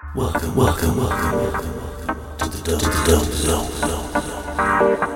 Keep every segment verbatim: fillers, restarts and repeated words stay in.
Welcome, welcome, welcome, welcome to the Dome, to the Dome Zone. Zone, zone.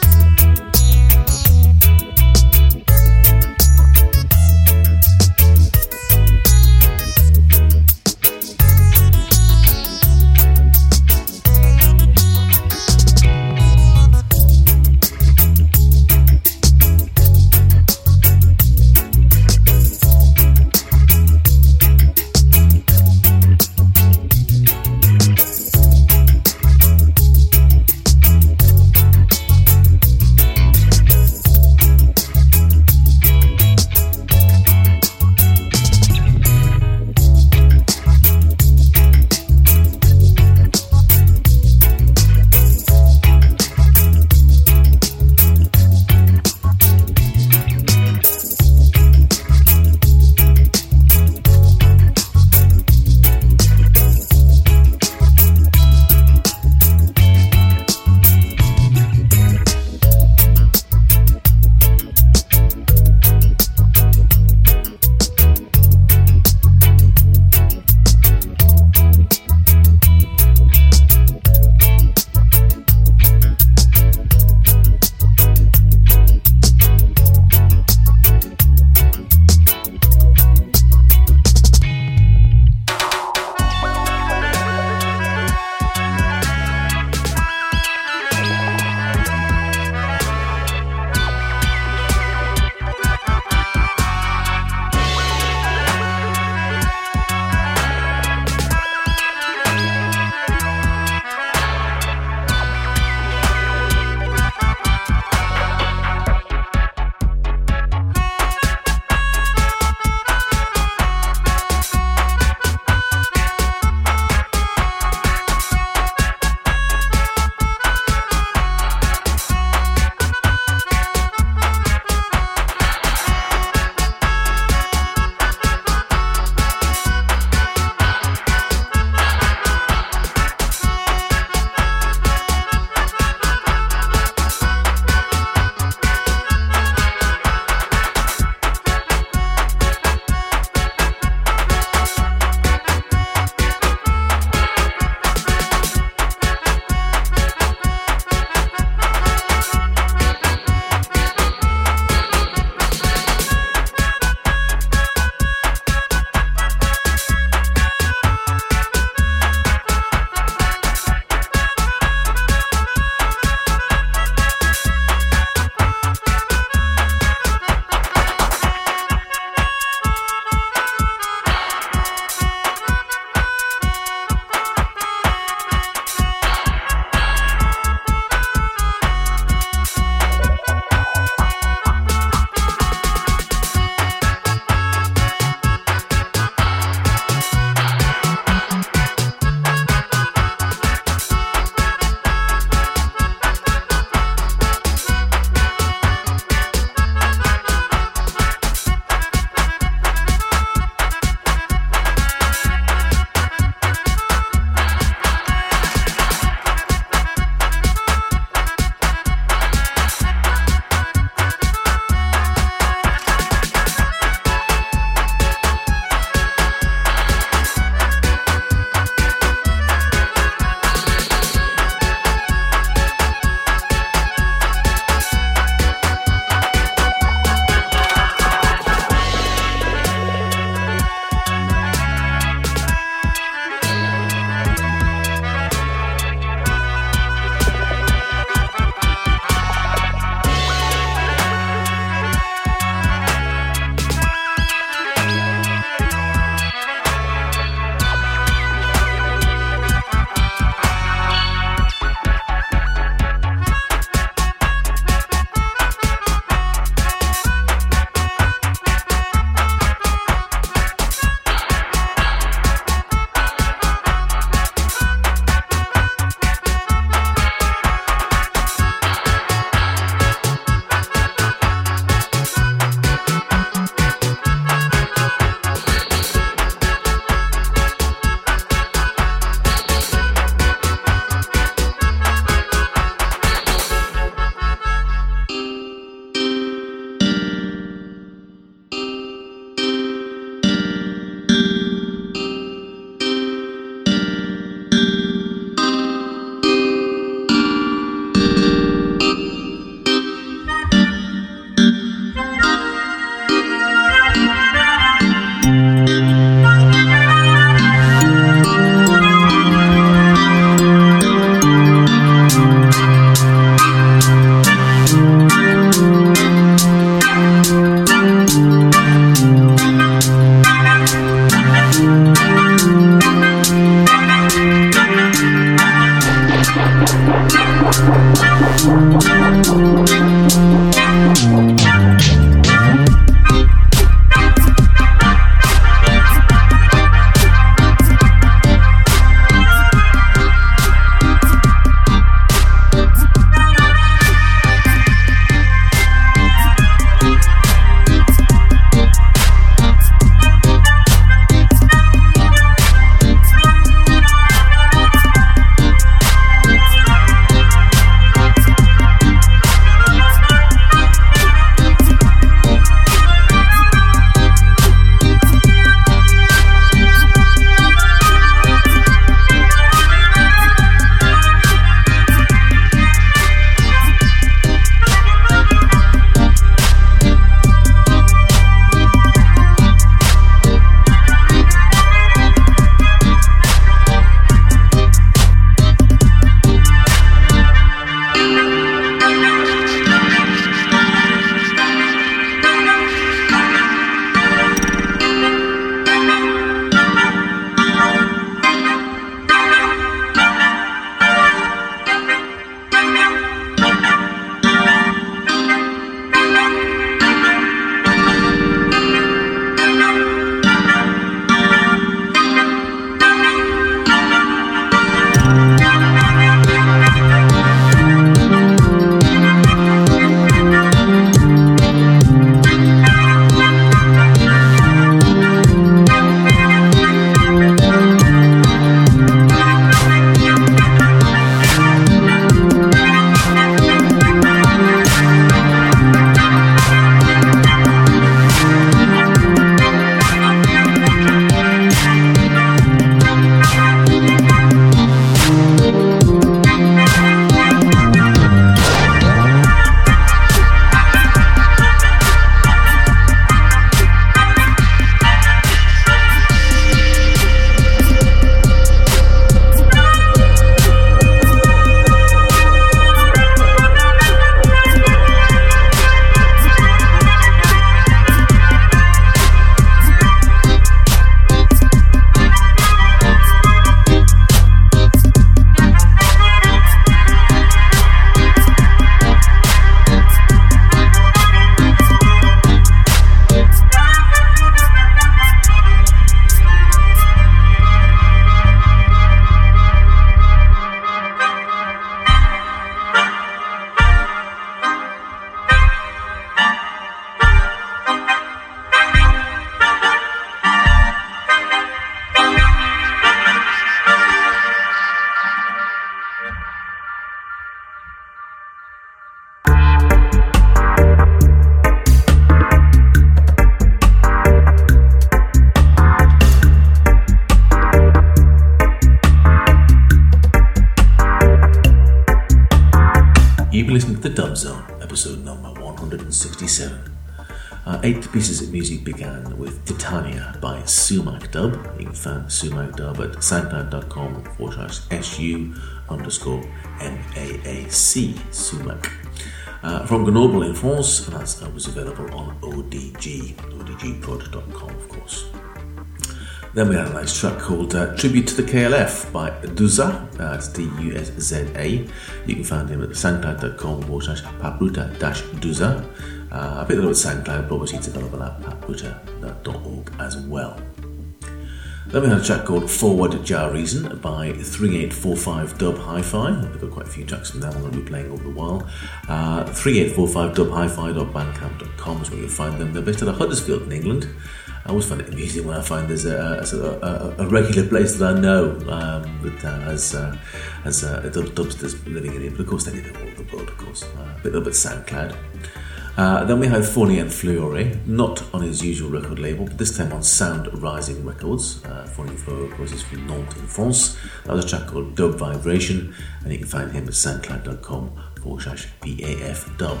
You've been listening to The Dub Zone, episode number one hundred sixty-seven. Uh, eight pieces of music began with Titania by Sumac Dub. You can find Sumac Dub at soundcloud.com forward slash SU underscore M A A C, Sumac. Uh, from Grenoble in France, and that uh, was available on O D G, O D G prod dot com, of course. Then we had a nice track called uh, Tribute to the K L F by Duza, that's D U S Z A. You can find him at soundcloud.com forward slash papruta dash Duza. Uh, a bit about SoundCloud, but obviously it's available at papruta dot org as well. Then we had a track called Forward Jar Reason by three eight four five Dub Hi-Fi. We've got quite a few tracks from them I'm going to be playing over the while. Uh, three eight four five dub hi fi dot bandcamp dot com is where you'll find them. They're based out of Huddersfield in England. I always find it amusing when I find there's a, a, a, a regular place that I know um, that uh, has, uh, has uh, a dub, dubsters living in it, but of course they live all over the world, of course. Uh, a bit of SoundCloud. Uh, then we had Fournier and Fleury, not on his usual record label, but this time on Sound Rising Records. Uh, Fournier and Fleury, of course, is from Nantes in France. That was a track called Dub Vibration, and you can find him at soundcloud.com forward slash PAF Dub.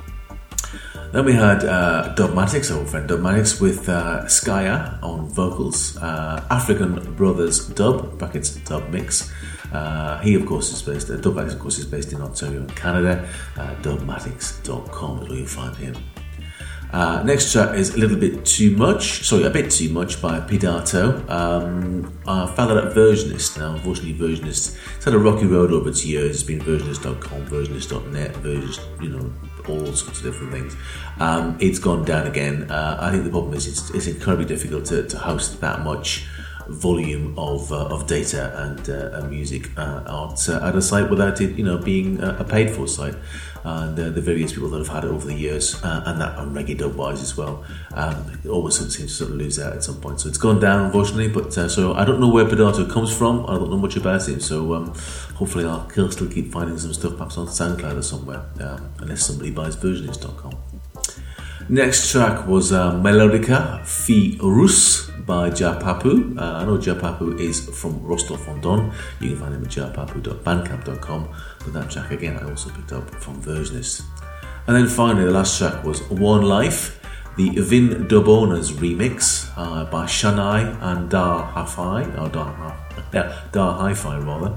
Then we had uh, Dubmatix, our old friend Dubmatix, with uh, Skya on vocals, uh, African Brothers Dub, brackets Dub Mix. Uh, he, of course, is based, uh, Dubmatix, of course, is based in Ontario in Canada. Uh, dubmatix dot com is where you'll find him. Uh, next track is A Little Bit Too Much, sorry, A Bit Too Much by Pidato. Um, I found that at Versionist. Now, unfortunately, Versionist, it's had a rocky road over its years. It's been versionist dot com, versionist dot net, versionist, you know, all sorts of different things. Um, it's gone down again. Uh, I think the problem is it's, it's incredibly difficult to, to host that much volume of uh, of data and, uh, and music uh, at, uh, at a site without it, you know, being a, a paid for site. And uh, the various people that have had it over the years, uh, and that on Reggae Dub wise as well, um, it always seems to sort of lose out at some point. So it's gone down, unfortunately. But uh, so I don't know where Pidato comes from. I don't know much about him. So um, hopefully I'll still keep finding some stuff, perhaps on SoundCloud or somewhere, um, unless somebody buys versionist dot com. Next track was uh, Melodica Fi Rus by Japapu. Uh, I know Japapu is from Rostov-on-Don. You can find him at japapu dot bandcamp dot com. But that track again I also picked up from Versionist. And then finally the last track was One Life, the Vin Dobonas remix uh, by Shanai and Dar Hi-Fi, or Dar, yeah, Dar Hi-Fi rather.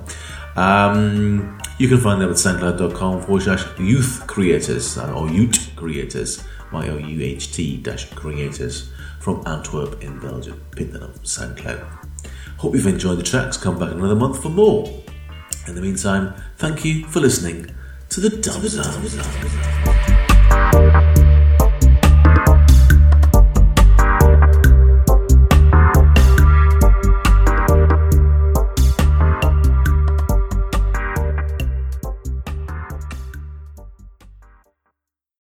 Um, you can find them at soundcloud.com forward slash youth creators, uh, or Ute creators, Y O U H T dash creators from Antwerp in Belgium. Pick that up from SoundCloud. Hope you've enjoyed the tracks. Come back another month for more. In the meantime, thank you for listening to the Dub Zone.